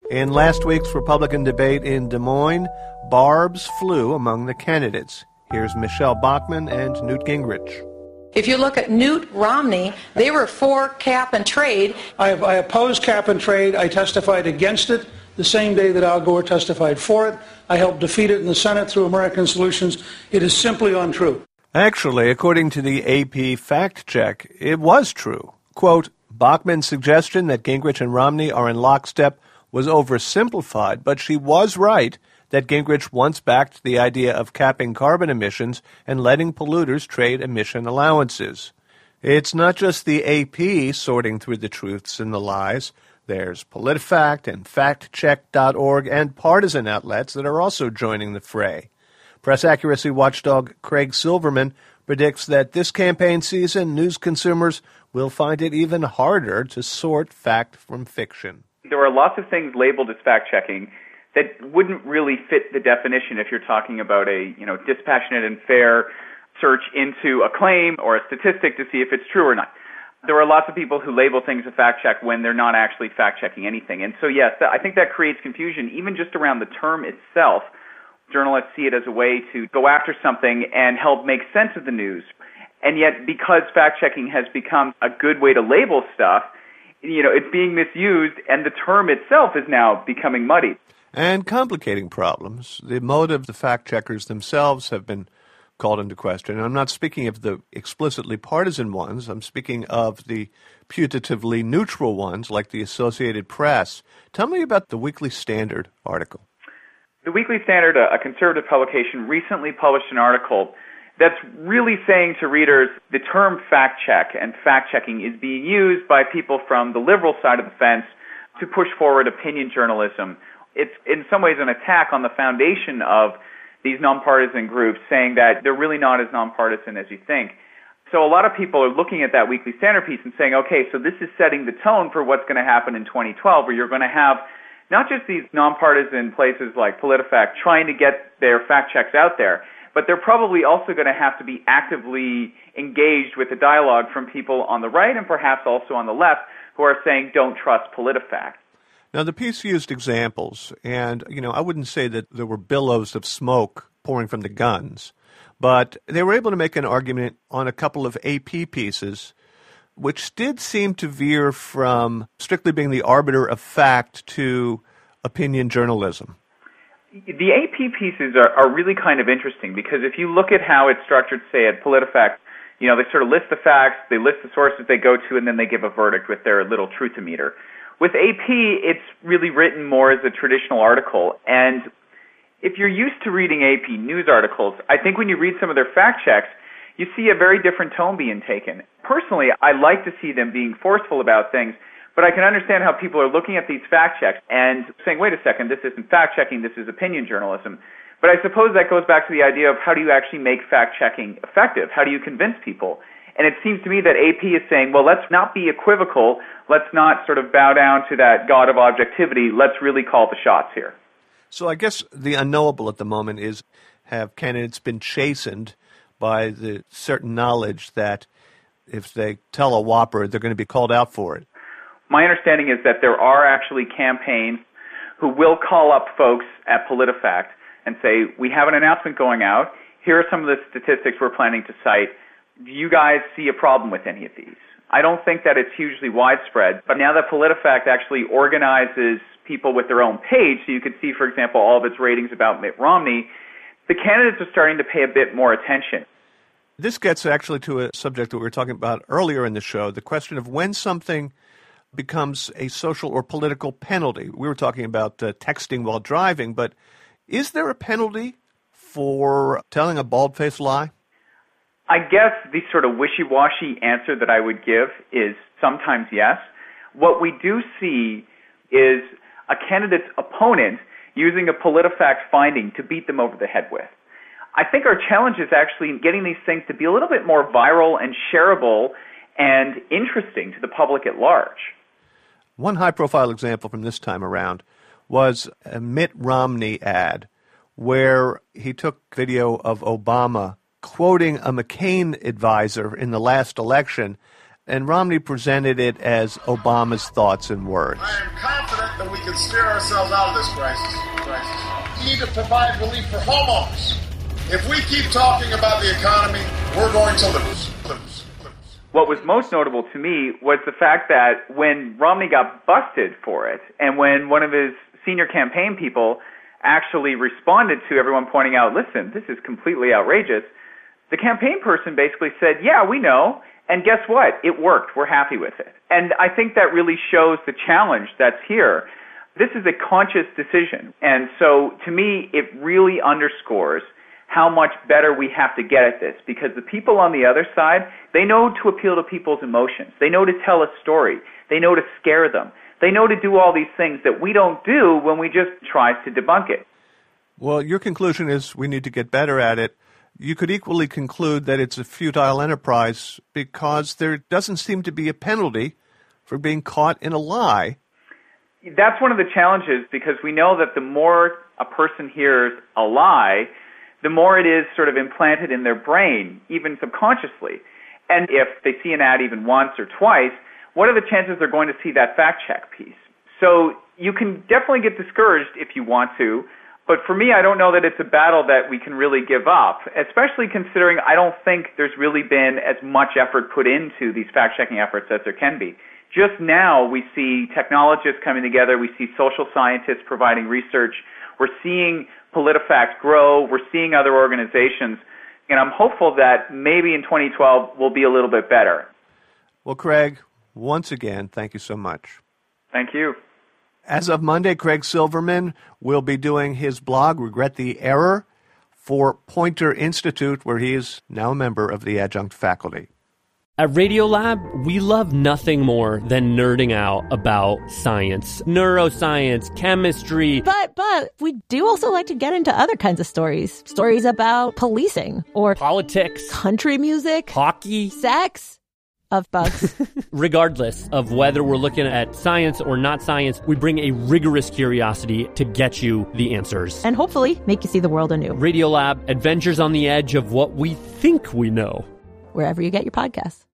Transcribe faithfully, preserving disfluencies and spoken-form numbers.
In last week's Republican debate in Des Moines, barbs flew among the candidates. Here's Michelle Bachmann and Newt Gingrich. If you look at Newt Romney, they were for cap and trade. I, I oppose cap and trade. I testified against it the same day that Al Gore testified for it. I helped defeat it in the Senate through American Solutions. It is simply untrue. Actually, according to the A P fact check, it was true. Quote, Bachmann's suggestion that Gingrich and Romney are in lockstep was oversimplified, but she was right that Gingrich once backed the idea of capping carbon emissions and letting polluters trade emission allowances. It's not just the A P sorting through the truths and the lies. There's PolitiFact and fact check dot org and partisan outlets that are also joining the fray. Press accuracy watchdog Craig Silverman predicts that this campaign season, news consumers will find it even harder to sort fact from fiction. There are lots of things labeled as fact-checking that wouldn't really fit the definition if you're talking about a, you know, dispassionate and fair search into a claim or a statistic to see if it's true or not. There are lots of people who label things a fact-check when they're not actually fact-checking anything. And so, yes, I think that creates confusion even just around the term itself. Journalists see it as a way to go after something and help make sense of the news. And yet, because fact-checking has become a good way to label stuff, you know, it's being misused, and the term itself is now becoming muddy. And complicating problems. The motive, the fact-checkers themselves have been called into question. And I'm not speaking of the explicitly partisan ones. I'm speaking of the putatively neutral ones, like the Associated Press. Tell me about the Weekly Standard article. The Weekly Standard, a conservative publication, recently published an article that's really saying to readers the term fact-check and fact-checking is being used by people from the liberal side of the fence to push forward opinion journalism. It's in some ways an attack on the foundation of these nonpartisan groups, saying that they're really not as nonpartisan as you think. So a lot of people are looking at that Weekly Standard piece and saying, okay, so this is setting the tone for what's going to happen in twenty twelve, where you're going to have not just these nonpartisan places like PolitiFact trying to get their fact-checks out there, but they're probably also going to have to be actively engaged with the dialogue from people on the right and perhaps also on the left who are saying don't trust PolitiFact. Now, the piece used examples, and, you know, I wouldn't say that there were billows of smoke pouring from the guns, but they were able to make an argument on a couple of A P pieces, which did seem to veer from strictly being the arbiter of fact to opinion journalism. The A P pieces are, are really kind of interesting because if you look at how it's structured, say, at PolitiFact, you know, they sort of list the facts, they list the sources they go to, and then they give a verdict with their little truthometer. With A P, it's really written more as a traditional article, and if you're used to reading A P news articles, I think when you read some of their fact checks, you see a very different tone being taken. Personally, I like to see them being forceful about things, but I can understand how people are looking at these fact checks and saying, wait a second, this isn't fact-checking, this is opinion journalism. But I suppose that goes back to the idea of how do you actually make fact-checking effective? How do you convince people? And it seems to me that A P is saying, well, let's not be equivocal. Let's not sort of bow down to that god of objectivity. Let's really call the shots here. So I guess the unknowable at the moment is, have candidates been chastened by the certain knowledge that if they tell a whopper, they're going to be called out for it? My understanding is that there are actually campaigns who will call up folks at PolitiFact and say, we have an announcement going out. Here are some of the statistics we're planning to cite. Do you guys see a problem with any of these? I don't think that it's hugely widespread, but now that PolitiFact actually organizes people with their own page, so you can see, for example, all of its ratings about Mitt Romney, the candidates are starting to pay a bit more attention. This gets actually to a subject that we were talking about earlier in the show, the question of when something becomes a social or political penalty. We were talking about uh, texting while driving, but is there a penalty for telling a bald-faced lie? I guess the sort of wishy-washy answer that I would give is sometimes yes. What we do see is a candidate's opponent using a PolitiFact finding to beat them over the head with. I think our challenge is actually getting these things to be a little bit more viral and shareable and interesting to the public at large. One high-profile example from this time around was a Mitt Romney ad where he took video of Obama quoting a McCain advisor in the last election, and Romney presented it as Obama's thoughts and words. I am confident that we can steer ourselves out of this crisis. crisis. We need to provide relief for homeowners. If we keep talking about the economy, we're going to lose. lose. What was most notable to me was the fact that when Romney got busted for it, and when one of his senior campaign people actually responded to everyone pointing out, listen, this is completely outrageous, the campaign person basically said, yeah, we know, and guess what? It worked. We're happy with it. And I think that really shows the challenge that's here. This is a conscious decision. And so, to me, it really underscores how much better we have to get at this, because the people on the other side, they know to appeal to people's emotions. They know to tell a story. They know to scare them. They know to do all these things that we don't do when we just try to debunk it. Well, your conclusion is we need to get better at it. You could equally conclude that it's a futile enterprise because there doesn't seem to be a penalty for being caught in a lie. That's one of the challenges, because we know that the more a person hears a lie, the more it is sort of implanted in their brain, even subconsciously. And if they see an ad even once or twice, what are the chances they're going to see that fact check piece? So you can definitely get discouraged if you want to, but for me, I don't know that it's a battle that we can really give up, especially considering I don't think there's really been as much effort put into these fact-checking efforts as there can be. Just now, we see technologists coming together, we see social scientists providing research, we're seeing PolitiFact grow, we're seeing other organizations, and I'm hopeful that maybe in twenty twelve we'll be a little bit better. Well, Craig, once again, thank you so much. Thank you. As of Monday, Craig Silverman will be doing his blog, Regret the Error, for Poynter Institute, where he is now a member of the adjunct faculty. At Radiolab, we love nothing more than nerding out about science, neuroscience, chemistry. But, but, we do also like to get into other kinds of stories. Stories about policing, or politics, country music, hockey, sex, of bugs. Regardless of whether we're looking at science or not science, we bring a rigorous curiosity to get you the answers. And hopefully make you see the world anew. Radiolab, adventures on the edge of what we think we know. Wherever you get your podcasts.